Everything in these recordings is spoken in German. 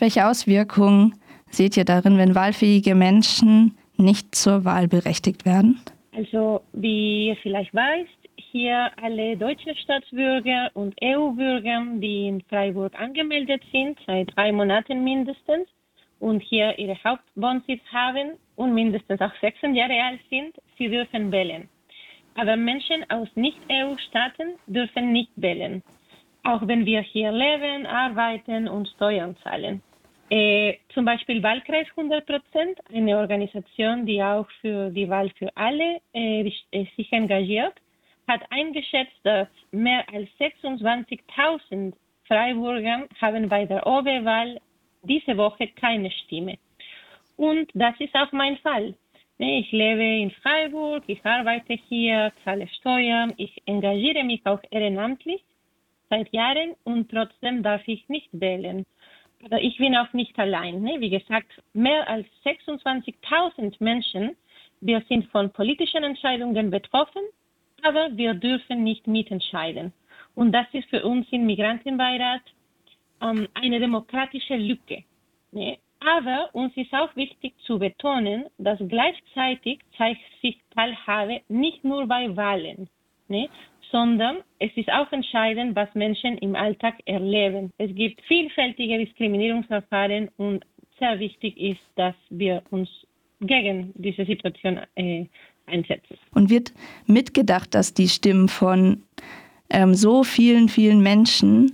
Welche Auswirkungen seht ihr darin, wenn wahlfähige Menschen nicht zur Wahl berechtigt werden? Also, wie ihr vielleicht weißt, hier alle deutschen Staatsbürger und EU-Bürger, die in Freiburg angemeldet sind, seit 3 Monaten mindestens, und hier ihre Hauptwohnsitz haben und mindestens auch 16 Jahre alt sind, sie dürfen wählen. Aber Menschen aus Nicht-EU-Staaten dürfen nicht wählen, auch wenn wir hier leben, arbeiten und Steuern zahlen. Zum Beispiel Wahlkreis 100%, eine Organisation, die auch für die Wahl für alle sich engagiert, hat eingeschätzt, dass mehr als 26.000 Freiburger haben bei der OB-Wahl diese Woche keine Stimme. Und das ist auch mein Fall. Ich lebe in Freiburg, ich arbeite hier, zahle Steuern, ich engagiere mich auch ehrenamtlich seit Jahren und trotzdem darf ich nicht wählen. Aber ich bin auch nicht allein. Wie gesagt, mehr als 26.000 Menschen, wir sind von politischen Entscheidungen betroffen, aber wir dürfen nicht mitentscheiden. Und das ist für uns im Migrantenbeirat eine demokratische Lücke. Aber uns ist auch wichtig zu betonen, dass gleichzeitig zeigt sich Teilhabe nicht nur bei Wahlen, sondern es ist auch entscheidend, was Menschen im Alltag erleben. Es gibt vielfältige Diskriminierungsverfahren und sehr wichtig ist, dass wir uns gegen diese Situation einsetzen. Und wird mitgedacht, dass die Stimmen von so vielen, vielen Menschen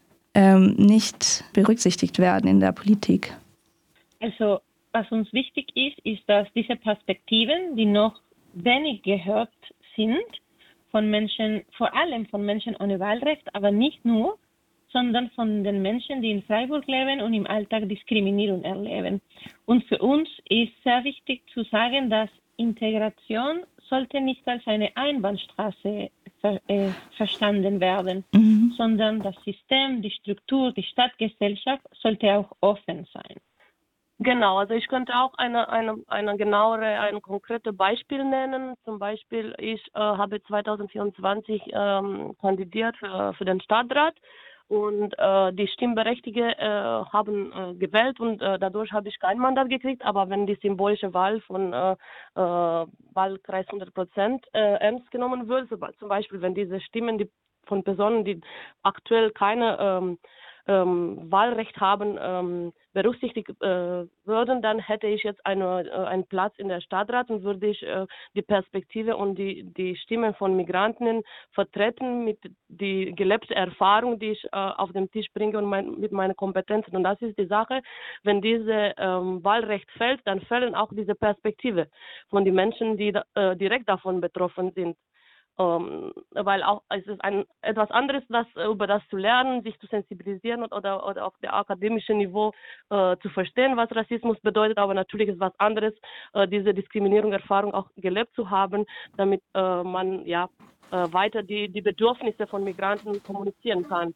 nicht berücksichtigt werden in der Politik? Also, was uns wichtig ist, ist, dass diese Perspektiven, die noch wenig gehört sind, von Menschen, vor allem von Menschen ohne Wahlrecht, aber nicht nur, sondern von den Menschen, die in Freiburg leben und im Alltag Diskriminierung erleben. Und für uns ist sehr wichtig zu sagen, dass Integration sollte nicht als eine Einbahnstraße verstanden werden, sondern das System, die Struktur, die Stadtgesellschaft sollte auch offen sein. Genau, also ich könnte auch ein konkretes Beispiel nennen. Zum Beispiel, ich habe 2024 kandidiert für den Stadtrat und die Stimmberechtigten haben gewählt und dadurch habe ich kein Mandat gekriegt. Aber wenn die symbolische Wahl von Wahlkreis 100% ernst genommen wird, zum Beispiel wenn diese Stimmen von Personen, die aktuell keine Wahlrecht haben, berücksichtigt würden, dann hätte ich jetzt einen Platz in der Stadtrat und würde ich die Perspektive und die Stimmen von Migranten vertreten mit die gelebte Erfahrung, die ich auf den Tisch bringe und mit meinen Kompetenzen. Und das ist die Sache, wenn diese Wahlrecht fällt, dann fällen auch diese Perspektive von den Menschen, die direkt davon betroffen sind. Weil auch es ist etwas anderes, über das zu lernen, sich zu sensibilisieren oder auf der akademischen Niveau zu verstehen, was Rassismus bedeutet, aber natürlich ist was anderes, diese Diskriminierung-Erfahrung auch gelebt zu haben, damit man weiter die Bedürfnisse von Migranten kommunizieren kann.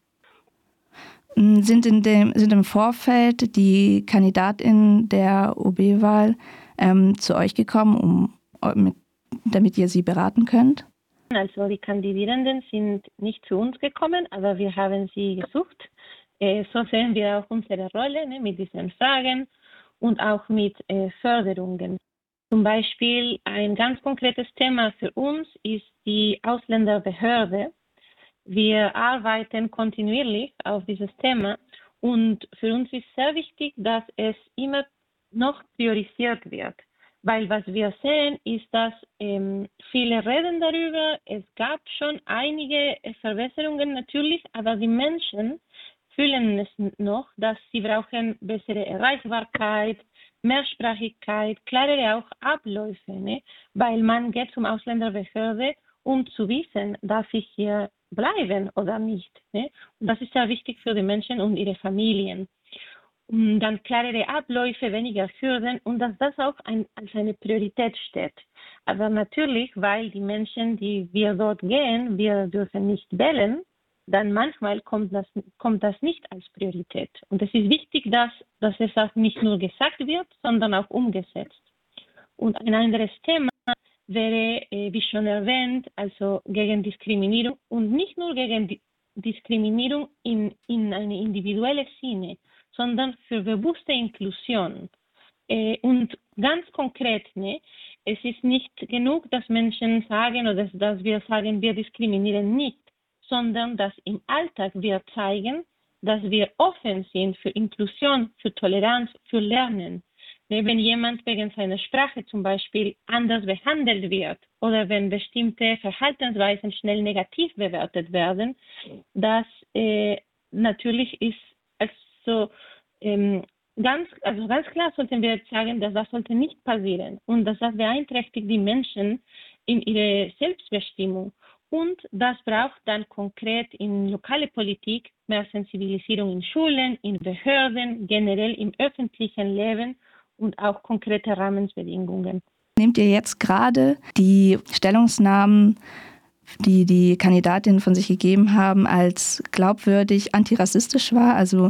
Sind im Vorfeld die KandidatInnen der OB-Wahl zu euch gekommen, damit ihr sie beraten könnt? Also die Kandidierenden sind nicht zu uns gekommen, aber wir haben sie gesucht. So sehen wir auch unsere Rolle mit diesen Fragen und auch mit Förderungen. Zum Beispiel ein ganz konkretes Thema für uns ist die Ausländerbehörde. Wir arbeiten kontinuierlich auf dieses Thema und für uns ist sehr wichtig, dass es immer noch priorisiert wird. Weil was wir sehen, ist, dass viele reden darüber. Es gab schon einige Verbesserungen natürlich, aber die Menschen fühlen es noch, dass sie brauchen bessere Erreichbarkeit, Mehrsprachigkeit, klarere auch Abläufe, weil man geht zum Ausländerbehörde, um zu wissen, darf ich hier bleiben oder nicht. Und das ist sehr wichtig für die Menschen und ihre Familien. Und dann klarere Abläufe, weniger Hürden und dass das auch als eine Priorität steht. Aber natürlich, weil die Menschen, die wir dort gehen, wir dürfen nicht wählen, dann manchmal kommt das nicht als Priorität. Und es ist wichtig, dass es auch nicht nur gesagt wird, sondern auch umgesetzt. Und ein anderes Thema wäre, wie schon erwähnt, also gegen Diskriminierung und nicht nur gegen Diskriminierung in eine individuelle Sinne, sondern für bewusste Inklusion. Und ganz konkret, ne, es ist nicht genug, dass Menschen sagen oder dass wir sagen, wir diskriminieren nicht, sondern dass im Alltag wir zeigen, dass wir offen sind für Inklusion, für Toleranz, für Lernen. Ne, wenn jemand wegen seiner Sprache zum Beispiel anders behandelt wird oder wenn bestimmte Verhaltensweisen schnell negativ bewertet werden, das natürlich ist also ganz klar sollten wir sagen, dass das sollte nicht passieren und dass das beeinträchtigt die Menschen in ihrer Selbstbestimmung. Und das braucht dann konkret in lokale Politik mehr Sensibilisierung in Schulen, in Behörden, generell im öffentlichen Leben und auch konkrete Rahmenbedingungen. Nehmt ihr jetzt gerade die Stellungnahmen, die die Kandidatinnen von sich gegeben haben, als glaubwürdig antirassistisch wahr? Also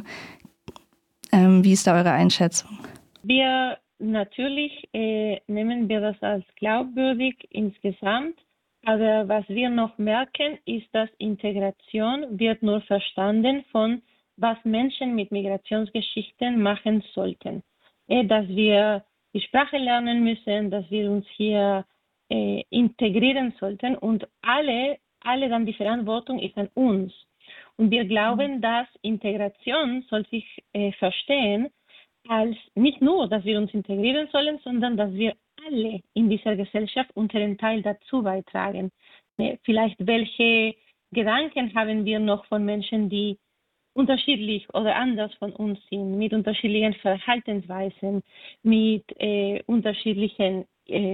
wie ist da eure Einschätzung? Wir natürlich nehmen wir das als glaubwürdig insgesamt, aber was wir noch merken, ist, dass Integration wird nur verstanden von, was Menschen mit Migrationsgeschichten machen sollten. Dass wir die Sprache lernen müssen, dass wir uns hier integrieren sollten und alle dann die Verantwortung ist an uns. Und wir glauben, dass Integration soll sich verstehen als nicht nur, dass wir uns integrieren sollen, sondern dass wir alle in dieser Gesellschaft unseren Teil dazu beitragen. Vielleicht welche Gedanken haben wir noch von Menschen, die unterschiedlich oder anders von uns sind, mit unterschiedlichen Verhaltensweisen, mit unterschiedlichen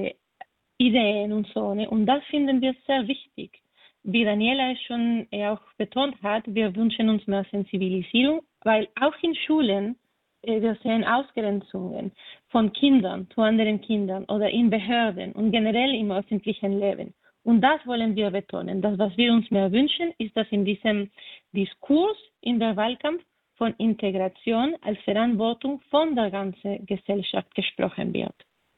Ideen und so. Ne? Und das finden wir sehr wichtig. Wie Daniela es schon auch betont hat, wir wünschen uns mehr Sensibilisierung, weil auch in Schulen wir sehen Ausgrenzungen von Kindern zu anderen Kindern oder in Behörden und generell im öffentlichen Leben. Und das wollen wir betonen. Das, was wir uns mehr wünschen, ist, dass in diesem Diskurs in der Wahlkampf von Integration als Verantwortung von der ganzen Gesellschaft gesprochen wird.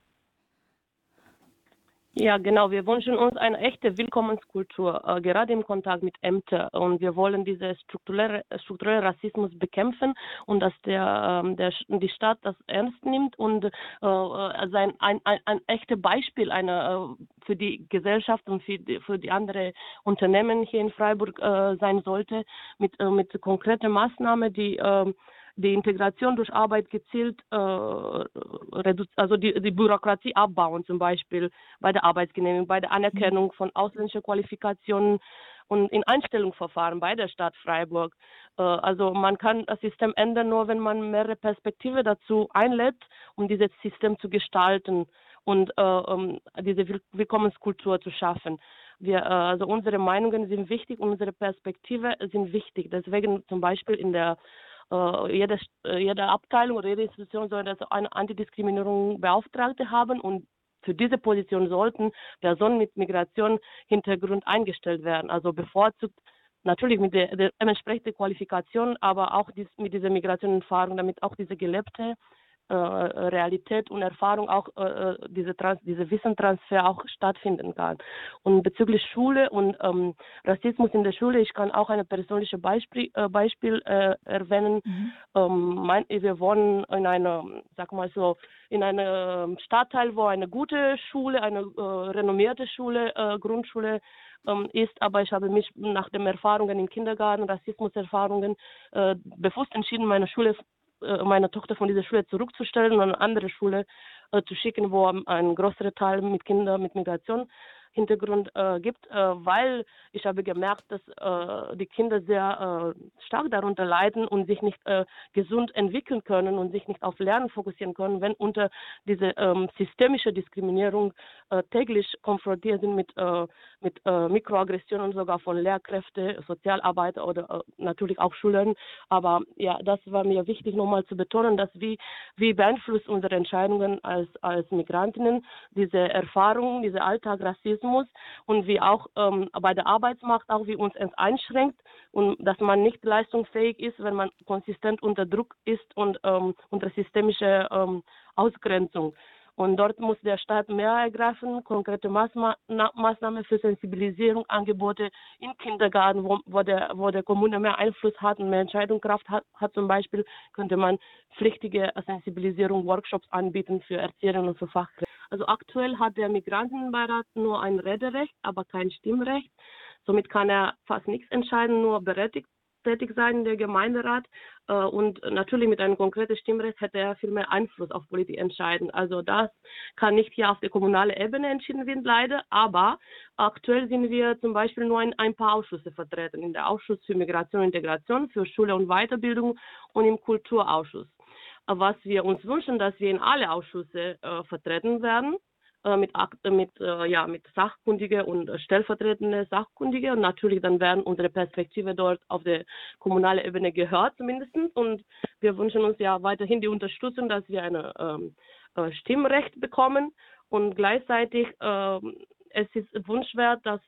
Ja, genau. Wir wünschen uns eine echte Willkommenskultur, gerade im Kontakt mit Ämtern. Und wir wollen diesen strukturellen Rassismus bekämpfen und dass die Stadt das ernst nimmt und ein echtes Beispiel für die Gesellschaft und für die anderen Unternehmen hier in Freiburg sein sollte, mit konkreten Maßnahmen, die Integration durch Arbeit gezielt, also die Bürokratie abbauen, zum Beispiel bei der Arbeitsgenehmigung, bei der Anerkennung von ausländischen Qualifikationen und in Einstellungsverfahren bei der Stadt Freiburg. Also man kann das System ändern, nur wenn man mehrere Perspektiven dazu einlädt, um dieses System zu gestalten und diese Willkommenskultur zu schaffen. Also unsere Meinungen sind wichtig, unsere Perspektive sind wichtig. Deswegen zum Beispiel in der jede Abteilung oder jede Institution soll eine Antidiskriminierung-Beauftragte haben und für diese Position sollten Personen mit Migrationshintergrund eingestellt werden. Also bevorzugt natürlich mit der entsprechenden Qualifikation, aber auch mit dieser Migrationserfahrung, damit auch diese gelebte Realität und Erfahrung auch diese Wissentransfer auch stattfinden kann. Und bezüglich Schule und Rassismus in der Schule, ich kann auch ein persönliches Beispiel erwähnen. Wir wohnen in einem Stadtteil, wo eine gute Schule, eine renommierte Schule, Grundschule ist, aber ich habe mich nach den Erfahrungen im Kindergarten, Rassismuserfahrungen, bewusst entschieden, meine Tochter von dieser Schule zurückzustellen und eine andere Schule zu schicken, wo ein größerer Teil mit Kindern mit Migrationshintergrund gibt, weil ich habe gemerkt, dass die Kinder sehr stark darunter leiden und sich nicht gesund entwickeln können und sich nicht auf Lernen fokussieren können, wenn unter diese systemische Diskriminierung täglich konfrontiert sind mit Mikroaggressionen sogar von Lehrkräften, Sozialarbeiter oder natürlich auch Schülern. Aber ja, das war mir wichtig, nochmal zu betonen, dass wie beeinflusst unsere Entscheidungen als Migrantinnen diese Erfahrung, dieser Alltag Rassismus und wie auch bei der Arbeitsmarkt auch wie uns es einschränkt und dass man nicht leistungsfähig ist, wenn man konsistent unter Druck ist und unter systemische Ausgrenzung. Und dort muss der Staat mehr ergreifen, konkrete Maßnahmen für Sensibilisierung, Angebote im Kindergarten, wo der Kommune mehr Einfluss hat und mehr Entscheidungskraft hat zum Beispiel, könnte man pflichtige Sensibilisierung, Workshops anbieten für Erzieherinnen und für Fachkräfte. Also aktuell hat der Migrantenbeirat nur ein Rederecht, aber kein Stimmrecht. Somit kann er fast nichts entscheiden, nur berechtigt tätig sein, der Gemeinderat. Und natürlich mit einem konkreten Stimmrecht hätte er viel mehr Einfluss auf Politik entscheiden. Also das kann nicht hier auf der kommunalen Ebene entschieden werden, leider. Aber aktuell sind wir zum Beispiel nur in ein paar Ausschüsse vertreten. In der Ausschuss für Migration und Integration, für Schule und Weiterbildung und im Kulturausschuss. Was wir uns wünschen, dass wir in alle Ausschüsse vertreten werden. Mit Sachkundige und stellvertretende Sachkundige und natürlich dann werden unsere Perspektive dort auf der kommunalen Ebene gehört zumindest und wir wünschen uns ja weiterhin die Unterstützung, dass wir ein Stimmrecht bekommen und gleichzeitig es ist wünschenswert, dass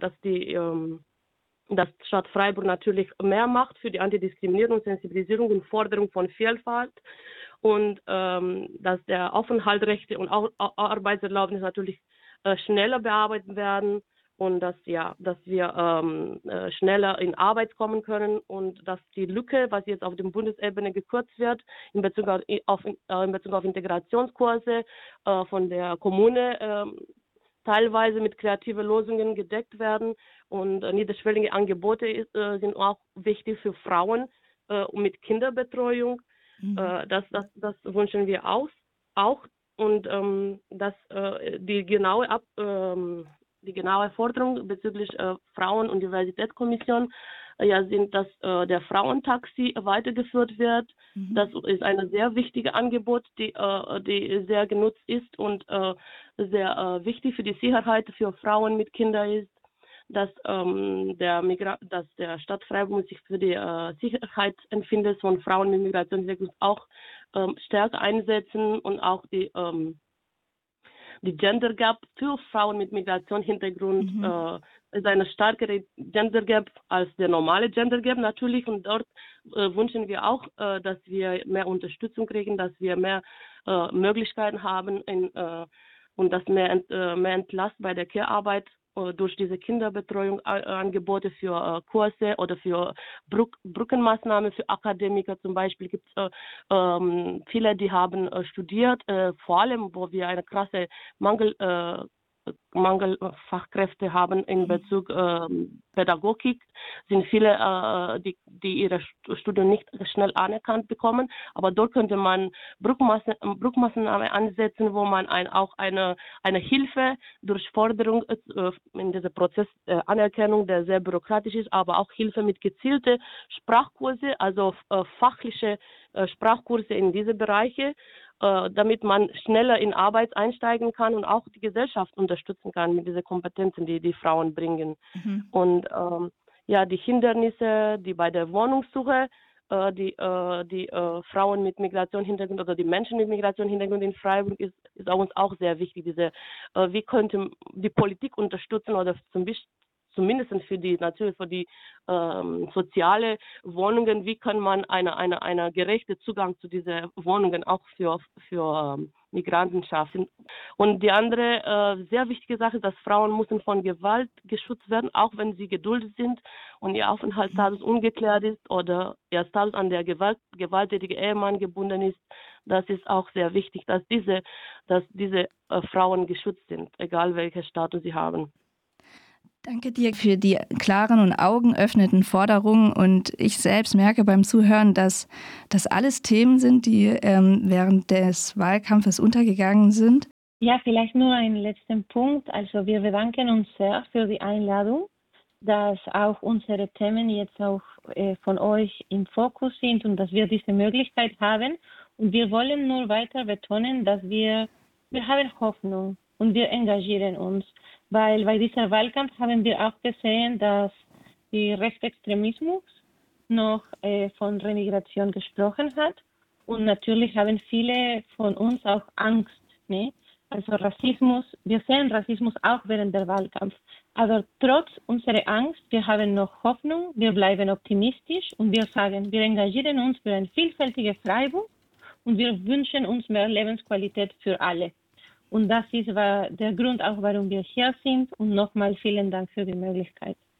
Stadt Freiburg natürlich mehr macht für die Antidiskriminierung, Sensibilisierung und Forderung von Vielfalt und dass der Aufenthaltsrechte und Arbeitserlaubnis natürlich schneller bearbeitet werden und dass wir schneller in Arbeit kommen können und dass die Lücke, was jetzt auf der Bundesebene gekürzt wird, in Bezug auf Integrationskurse von der Kommune teilweise mit kreativen Lösungen gedeckt werden und niederschwellige Angebote sind auch wichtig für Frauen mit Kinderbetreuung. Das wünschen wir auch und dass die genaue Forderung bezüglich Frauen- und Diversitätskommission sind, dass der Frauentaxi weitergeführt wird. Das ist ein sehr wichtiges Angebot, die sehr genutzt ist und sehr wichtig für die Sicherheit für Frauen mit Kindern ist. Dass der Stadt Freiburg sich für die Sicherheitsempfinden von Frauen mit Migrationshintergrund auch stärker einsetzen und auch die Gender Gap für Frauen mit Migrationshintergrund ist eine stärkere Gender Gap als der normale Gender Gap natürlich und dort wünschen wir auch, dass wir mehr Unterstützung kriegen, dass wir mehr Möglichkeiten haben und dass mehr Entlast bei der Care-Arbeit durch diese Kinderbetreuung Angebote für Kurse oder für Brückenmaßnahmen für Akademiker zum Beispiel gibt es viele, die haben studiert, vor allem wo wir eine krasse Mangelfachkräfte haben in Bezug Pädagogik, sind viele, die ihre Studium nicht schnell anerkannt bekommen. Aber dort könnte man Brückmaßnahmen ansetzen, wo man auch eine Hilfe durch Forderung in diesem Prozess Anerkennung, der sehr bürokratisch ist, aber auch Hilfe mit gezielten Sprachkurse, also fachliche Sprachkurse in diese Bereiche, damit man schneller in Arbeit einsteigen kann und auch die Gesellschaft unterstützen kann mit diesen Kompetenzen, die Frauen bringen. Und die Hindernisse, die bei der Wohnungssuche, die Frauen mit Migrationshintergrund oder die Menschen mit Migrationshintergrund in Freiburg ist uns auch sehr wichtig. Wie könnte die Politik unterstützen oder zumindest für die soziale Wohnungen, wie kann man eine gerechte Zugang zu diesen Wohnungen auch für Migranten schaffen. Und die andere sehr wichtige Sache ist, dass Frauen müssen von Gewalt geschützt werden, auch wenn sie geduldet sind und ihr Aufenthaltsstatus ungeklärt ist oder ihr Status an der gewalttätige Ehemann gebunden ist. Das ist auch sehr wichtig, dass diese Frauen geschützt sind, egal welchen Status sie haben. Danke dir für die klaren und augenöffnenden Forderungen und ich selbst merke beim Zuhören, dass das alles Themen sind, die während des Wahlkampfes untergegangen sind. Ja, vielleicht nur einen letzten Punkt. Also wir bedanken uns sehr für die Einladung, dass auch unsere Themen jetzt auch von euch im Fokus sind und dass wir diese Möglichkeit haben. Und wir wollen nur weiter betonen, dass wir haben Hoffnung und wir engagieren uns. Weil bei dieser Wahlkampf haben wir auch gesehen, dass der Rechtsextremismus noch von Remigration gesprochen hat. Und natürlich haben viele von uns auch Angst. Ne? Also Rassismus, wir sehen Rassismus auch während der Wahlkampf. Aber trotz unserer Angst, wir haben noch Hoffnung, wir bleiben optimistisch und wir sagen, wir engagieren uns für ein vielfältiges Freiburg und wir wünschen uns mehr Lebensqualität für alle. Und das ist der Grund auch, warum wir hier sind. Und nochmal vielen Dank für die Möglichkeit.